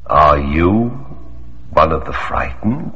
Are you one of the frightened?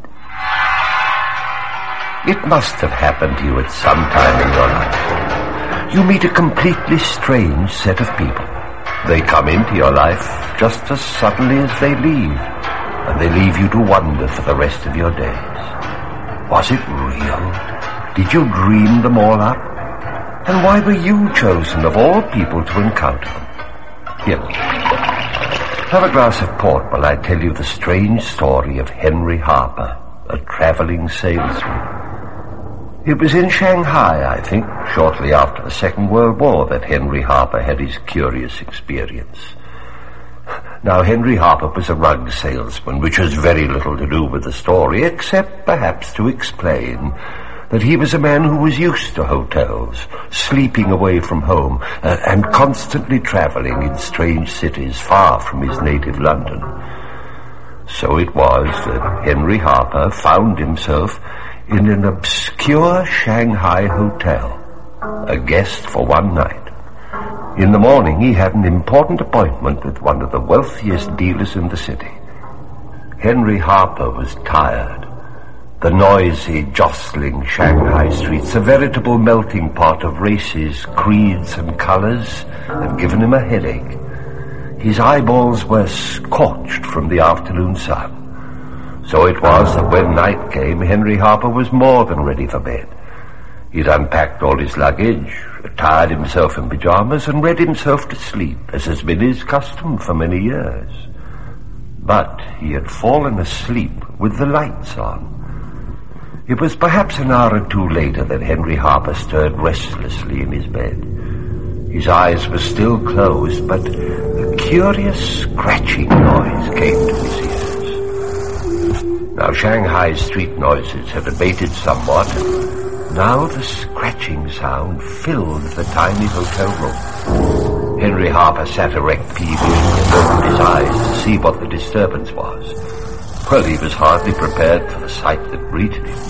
It must have happened to you at some time in your life. You meet a completely strange set of people. They come into your life just as suddenly as they leave, and they leave you to wonder for the rest of your days. Was it real? Did you dream them all up? And why were you chosen of all people to encounter them? Here, have a glass of port while I tell you the strange story of Henry Harper, a traveling salesman. It was in Shanghai, I think, shortly after the Second World War, that Henry Harper had his curious experience. Now, Henry Harper was a rug salesman, which has very little to do with the story, except perhaps to explain that he was a man who was used to hotels, sleeping away from home, and constantly traveling in strange cities far from his native London. So it was that Henry Harper found himself in an obscure Shanghai hotel, a guest for one night. In the morning, he had an important appointment with one of the wealthiest dealers in the city. Henry Harper was tired. The noisy, jostling Shanghai streets, a veritable melting pot of races, creeds, and colors, had given him a headache. His eyeballs were scorched from the afternoon sun. So it was that when night came, Henry Harper was more than ready for bed. He'd unpacked all his luggage, attired himself in pajamas, and read himself to sleep, as has been his custom for many years. But he had fallen asleep with the lights on. It was perhaps an hour or two later that Henry Harper stirred restlessly in his bed. His eyes were still closed, but a curious scratching noise came to his ears. Now, Shanghai's street noises had abated somewhat, and now the scratching sound filled the tiny hotel room. Henry Harper sat erect peevishly and opened his eyes to see what the disturbance was. Well, he was hardly prepared for the sight that greeted him.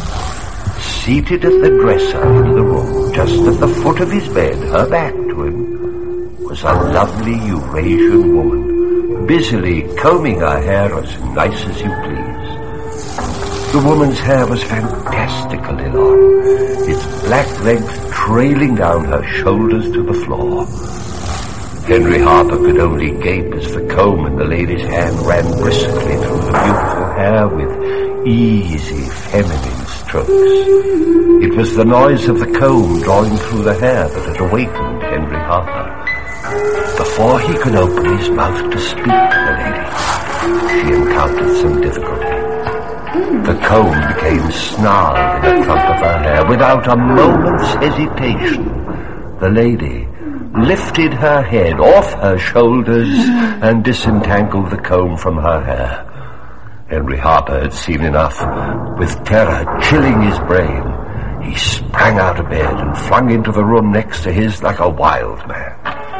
Seated at the dresser in the room, just at the foot of his bed, her back to him, was a lovely Eurasian woman, busily combing her hair as nice as you please. The woman's hair was fantastically long, its black length trailing down her shoulders to the floor. Henry Harper could only gape as the comb in the lady's hand ran briskly through the beautiful hair with easy, feminine strokes. It was the noise of the comb drawing through the hair that had awakened Henry Harper. Before he could open his mouth to speak to the lady, she encountered some difficulty. The comb became snarled in the trunk of her hair. Without a moment's hesitation, the lady lifted her head off her shoulders and disentangled the comb from her hair. Henry Harper had seen enough. With terror chilling his brain, he sprang out of bed and flung into the room next to his like a wild man.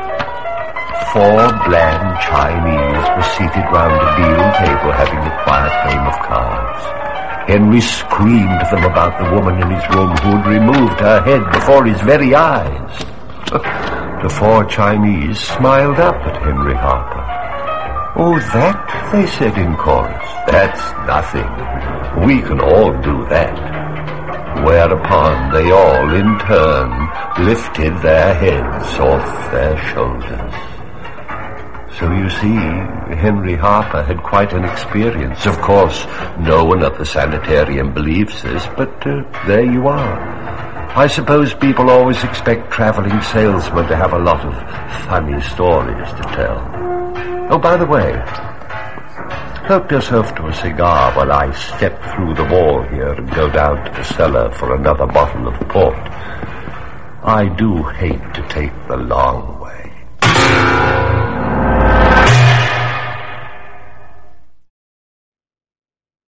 4 bland Chinese were seated round a deal table having a quiet game of cards. Henry screamed to them about the woman in his room who had removed her head before his very eyes. The 4 Chinese smiled up at Henry Harper. "Oh, that," they said in chorus, "that's nothing. We can all do that." Whereupon they all in turn lifted their heads off their shoulders. So you see, Henry Harper had quite an experience. Of course, no one at the sanitarium believes this, but there you are. I suppose people always expect traveling salesmen to have a lot of funny stories to tell. Oh, by the way, help yourself to a cigar while I step through the wall here and go down to the cellar for another bottle of port. I do hate to take the long way.